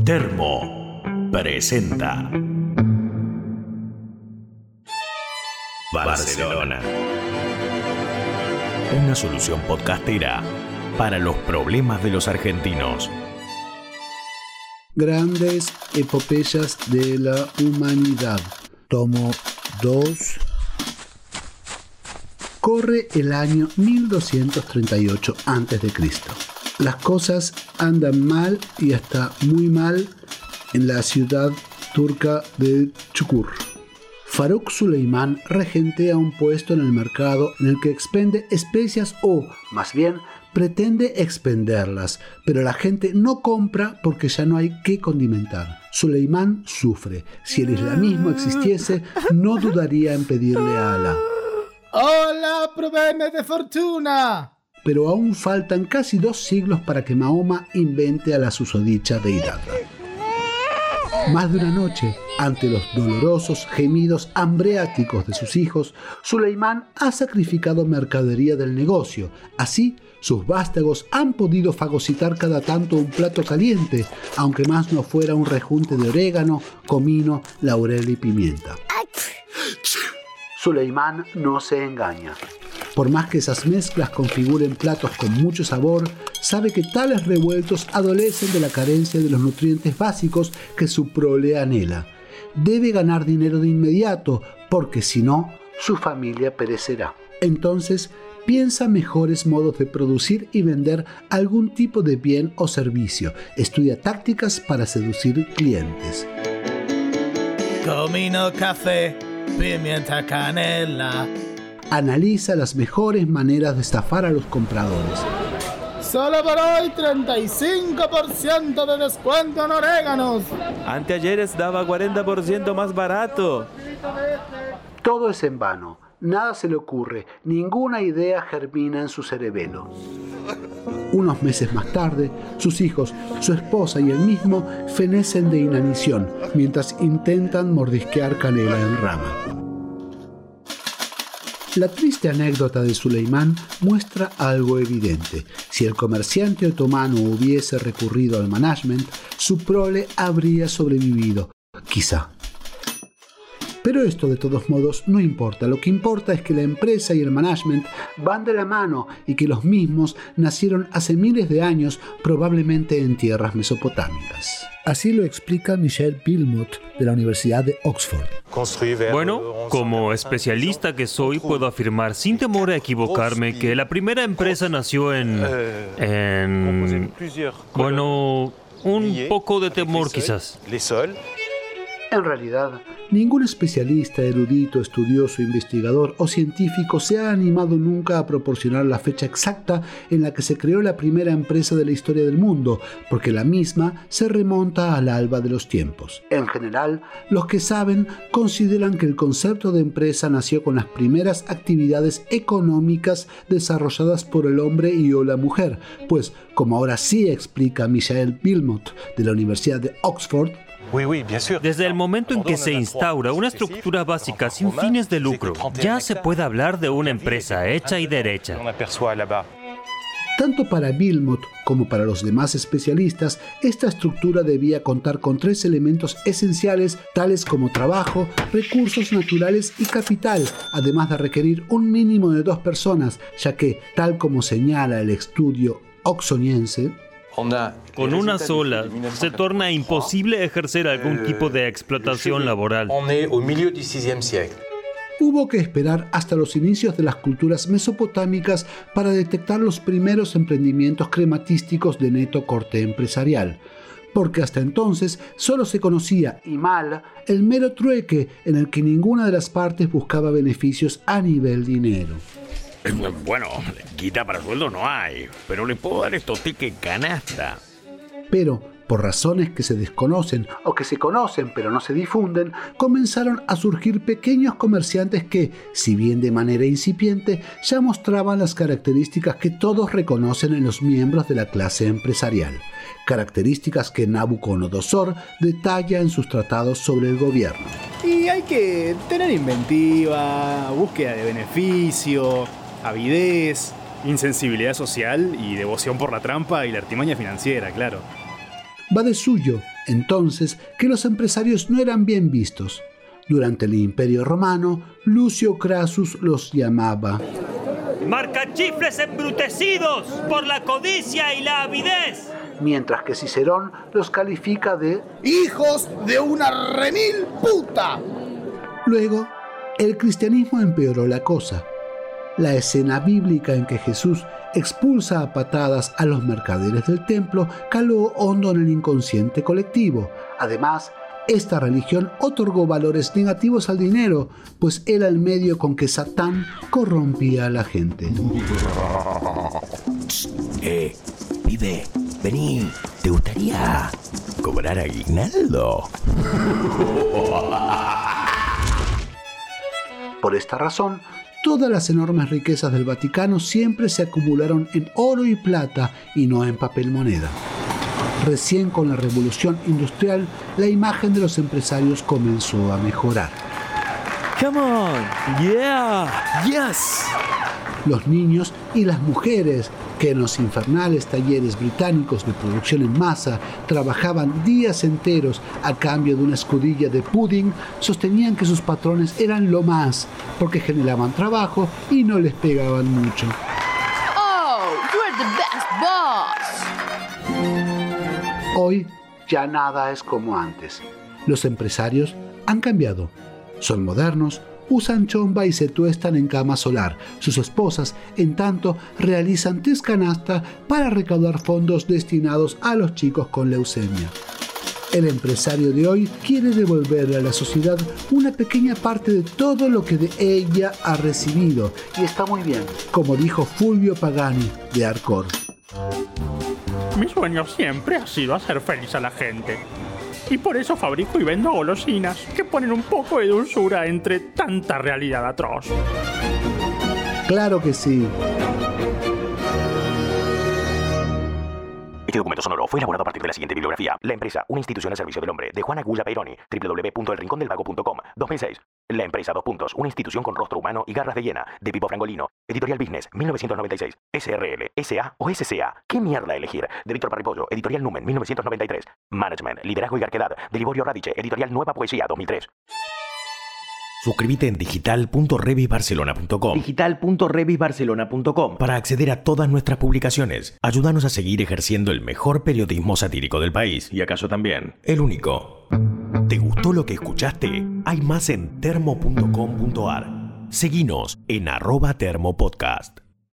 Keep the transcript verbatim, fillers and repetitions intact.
Termo presenta Barcelona. Una solución podcastera para los problemas de los argentinos. Grandes epopeyas de la humanidad. Tomo dos. Corre el año mil doscientos treinta y ocho antes de Cristo Las cosas andan mal y hasta muy mal en la ciudad turca de Çukur. Faruk Süleyman regentea un puesto en el mercado en el que expende especias o, más bien, pretende expenderlas, pero la gente no compra porque ya no hay qué condimentar. Süleyman sufre. Si el islamismo existiese, no dudaría en pedirle a Alá: ¡Hola, proveme de fortuna! Pero aún faltan casi dos siglos para que Mahoma invente a la susodicha deidad. Más de una noche, ante los dolorosos gemidos hambreáticos de sus hijos, Süleyman ha sacrificado mercadería del negocio. Así, sus vástagos han podido fagocitar cada tanto un plato caliente, aunque más no fuera un rejunte de orégano, comino, laurel y pimienta. Süleyman no se engaña. Por más que esas mezclas configuren platos con mucho sabor, sabe que tales revueltos adolecen de la carencia de los nutrientes básicos que su prole anhela. Debe ganar dinero de inmediato, porque si no, su familia perecerá. Entonces, piensa mejores modos de producir y vender algún tipo de bien o servicio. Estudia tácticas para seducir clientes. Comino, café, pimienta, canela. Analiza las mejores maneras de estafar a los compradores. Solo por hoy treinta y cinco por ciento de descuento en oréganos. Anteayer daba cuarenta por ciento más barato. Todo es en vano. Nada se le ocurre. Ninguna idea germina en su cerebelo. Unos meses más tarde, sus hijos, su esposa y él mismo fenecen de inanición mientras intentan mordisquear canela en rama. La triste anécdota de Süleyman muestra algo evidente. Si el comerciante otomano hubiese recurrido al management, su prole habría sobrevivido, quizá. Pero esto, de todos modos, no importa. Lo que importa es que la empresa y el management van de la mano y que los mismos nacieron hace miles de años, probablemente en tierras mesopotámicas. Así lo explica Michel Wilmot, de la Universidad de Oxford. Bueno, como especialista que soy, puedo afirmar sin temor a equivocarme que la primera empresa nació en... en... bueno, un poco de temor quizás. En realidad, ningún especialista, erudito, estudioso, investigador o científico se ha animado nunca a proporcionar la fecha exacta en la que se creó la primera empresa de la historia del mundo, porque la misma se remonta al alba de los tiempos. En general, los que saben consideran que el concepto de empresa nació con las primeras actividades económicas desarrolladas por el hombre y o la mujer, pues, como ahora sí explica Michel Wilmot, de la Universidad de Oxford, desde el momento en que se instaura una estructura básica sin fines de lucro, ya se puede hablar de una empresa hecha y derecha. Tanto para Wilmot como para los demás especialistas, esta estructura debía contar con tres elementos esenciales, tales como trabajo, recursos naturales y capital, además de requerir un mínimo de dos personas, ya que, tal como señala el estudio oxoniense, con una sola, se torna imposible ejercer algún tipo de explotación laboral. Hubo que esperar hasta los inicios de las culturas mesopotámicas para detectar los primeros emprendimientos crematísticos de neto corte empresarial, porque hasta entonces solo se conocía, y mal, el mero trueque en el que ninguna de las partes buscaba beneficios a nivel dinero. Bueno, quita para sueldo no hay, pero le puedo dar estos tickets canasta. Pero, por razones que se desconocen o que se conocen pero no se difunden, comenzaron a surgir pequeños comerciantes que, si bien de manera incipiente, ya mostraban las características que todos reconocen en los miembros de la clase empresarial. Características que Nabucodonosor detalla en sus tratados sobre el gobierno. Y hay que tener inventiva, búsqueda de beneficio, avidez, insensibilidad social y devoción por la trampa y la artimaña financiera, claro. Va de suyo entonces que los empresarios no eran bien vistos. Durante el Imperio Romano, Lucio Crassus los llamaba ¡marcachifles embrutecidos por la codicia y la avidez! Mientras que Cicerón los califica de ¡hijos de una remil puta! Luego, el cristianismo empeoró la cosa. La escena bíblica en que Jesús expulsa a patadas a los mercaderes del templo caló hondo en el inconsciente colectivo. Además, esta religión otorgó valores negativos al dinero, pues era el medio con que Satán corrompía a la gente. Eh, pibe, vení, ¿te gustaría cobrar aguinaldo? Por esta razón, todas las enormes riquezas del Vaticano siempre se acumularon en oro y plata y no en papel moneda. Recién con la Revolución Industrial, la imagen de los empresarios comenzó a mejorar. Come on, yeah, yes. Los niños y las mujeres, que en los infernales talleres británicos de producción en masa trabajaban días enteros a cambio de una escudilla de pudding, sostenían que sus patrones eran lo más, porque generaban trabajo y no les pegaban mucho. Oh, you're the best boss. Hoy ya nada es como antes. Los empresarios han cambiado. Son modernos, usan chomba y se tuestan en cama solar. Sus esposas, en tanto, realizan test canasta para recaudar fondos destinados a los chicos con leucemia. El empresario de hoy quiere devolverle a la sociedad una pequeña parte de todo lo que de ella ha recibido. Y está muy bien, como dijo Fulvio Pagani de Arcor. Mi sueño siempre ha sido hacer feliz a la gente. Y por eso fabrico y vendo golosinas que ponen un poco de dulzura entre tanta realidad atroz. Claro que sí. Este documento sonoro fue elaborado a partir de la siguiente bibliografía. La empresa, una institución al servicio del hombre, de Juan Agulla Peironi, doble u doble u doble u punto el rincón del vago punto com, dos mil seis. La empresa, dos puntos, una institución con rostro humano y garras de hiena, de Pipo Frangolino. Editorial Business, mil novecientos noventa y seis. S R L, S A o S C A. ¿Qué mierda elegir? De Víctor Parripollo, Editorial Numen, mil novecientos noventa y tres. Management, Liderazgo y Garquedad, de Liborio Radice, Editorial Nueva Poesía, dos mil tres. Suscríbete en digital punto revis barcelona punto com digital punto revis barcelona punto com para acceder a todas nuestras publicaciones. Ayúdanos a seguir ejerciendo el mejor periodismo satírico del país. Y acaso también el único. ¿Te gustó lo que escuchaste? Hay más en termo punto com punto ar. Seguinos en arroba termopodcast.